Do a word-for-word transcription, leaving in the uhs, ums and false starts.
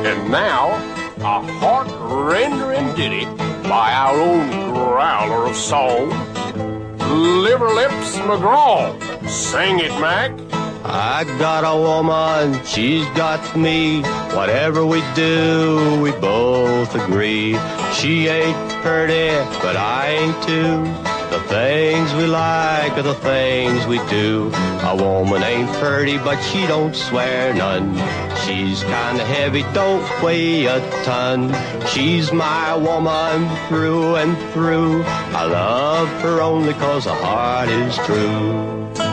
And now, a heart-rendering ditty by our own growler of song, Liver Lips McGraw. Sing it, Mac. I got a woman, she's got me. Whatever we do, we both agree. She ain't pretty, but I ain't too. The things we like are the things we do. A woman ain't pretty, but she don't swear none. She's kinda heavy, don't weigh a ton. She's my woman through and through. I love her only 'cause her heart is true.